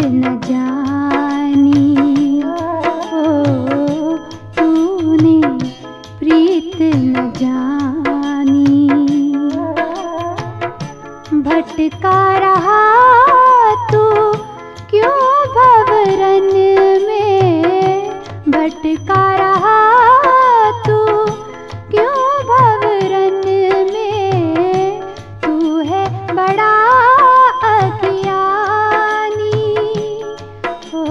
न जानी, ओ तूने प्रीत न जानी। भटका रहा तू क्यों भंवरन में, भटका रहा तू क्यों भंवरन में। तू है बड़ा अज्ञानी, ओ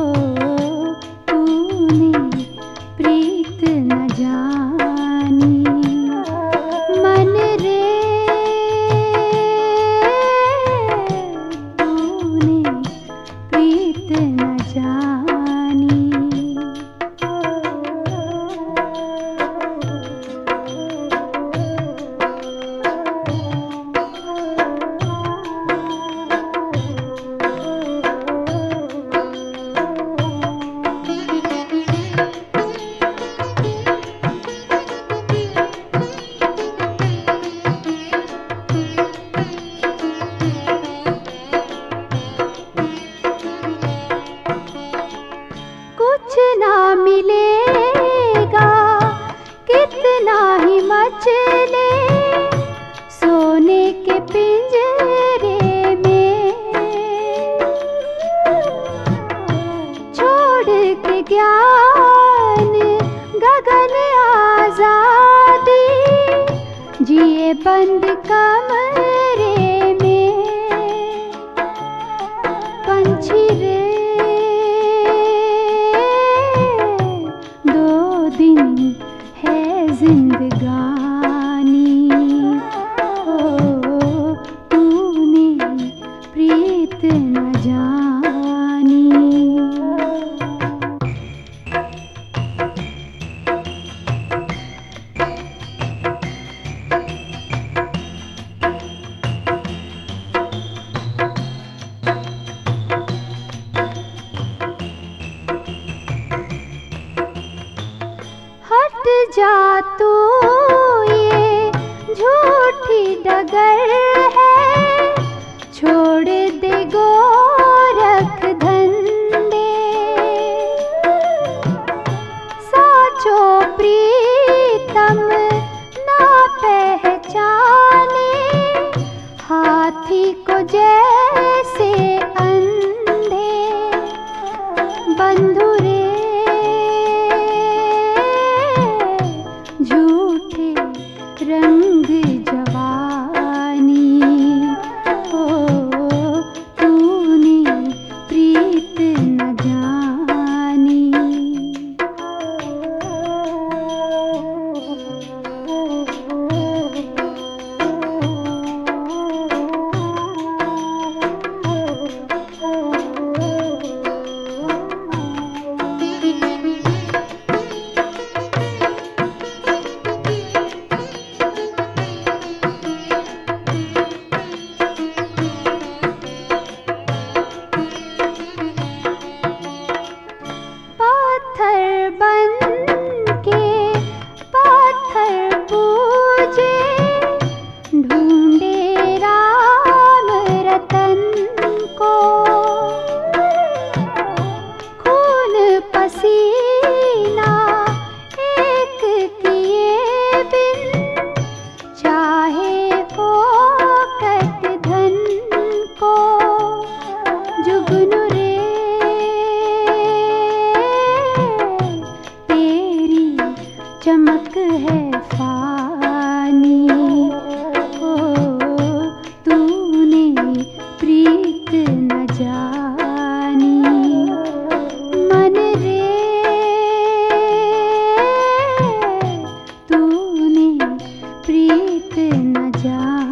तूने प्रीत न जानी। मन रे तूने प्रीत न जानी। कुछ ना मिलेगा कितना ही मचले सोने के पिंजरे में। छोड़ के ज्ञान गगन आजादी, जिए बंद कमरे में। पंछी रे दिन है जिंदगानी, ओ तूने प्रीत न जानी। हट जा तू, ये झूठी डगर है। छोड़ दे गोरख धंधे, साचो प्रीतम ना पहचाने। हाथी को जैसे अंधे बंधु रे झूठे रंग जवानी, ओ तूने प्रीत न जानी। पत्थर बन के पत्थर पूजे, ढूंढे राम रतन को। खून पसीना एक किए बिन, चाहे फोकट धन को। जुगनू रे चमक है फानी, ओ तूने प्रीत न जानी। मन रे तूने प्रीत न जानी।